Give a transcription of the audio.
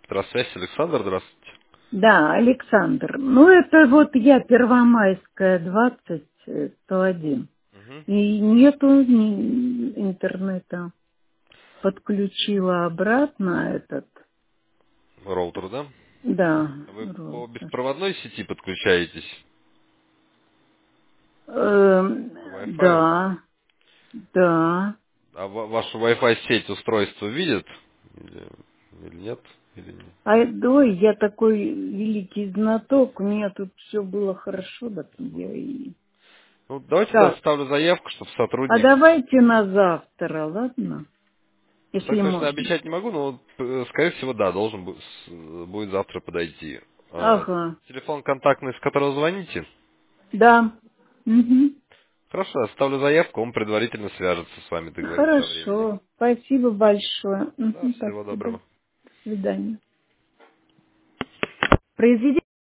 Здравствуйте, Александр, здравствуйте. Да, Александр. Ну, это вот я Первомайская, 20, 101. Мгм. И нету интернета. Подключила обратно этот, Роутер, да? да, Вы по роутер. беспроводной сети подключаетесь? По Wi-Fi? Да, да. А вашу Wi-Fi сеть устройство видит? Или нет? Или нет? А ой, я такой великий знаток, у меня тут все было хорошо, так я и... Ну, давайте тогда Так, оставлю заявку, чтобы а сотрудник... давайте на завтра, ладно? Ну, так Если точно можно. обещать не могу, но, вот, скорее всего, да, должен будет завтра подойти. Ага, Телефон контактный, с которого звоните? да. Угу. Хорошо, оставлю заявку, он предварительно свяжется с вами, договорится о времени. Хорошо. Спасибо большое. Да, Мгм. Так, всего до доброго. свидания. Произведите